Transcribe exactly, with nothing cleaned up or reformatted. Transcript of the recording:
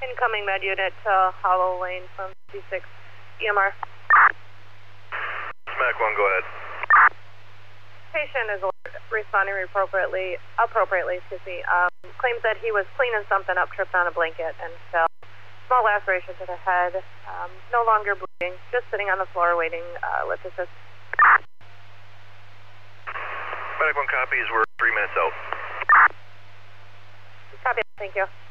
Incoming med unit to Hollow Lane from C six E M R. Smack one, go ahead. Patient is responding appropriately, appropriately, excuse me. Um, claims that he was cleaning something up, tripped on a blanket, and fell. Small laceration to the head. Um, no longer bleeding, just sitting on the floor waiting uh, with assist. Medic one copies, we're three minutes out. Copy, thank you.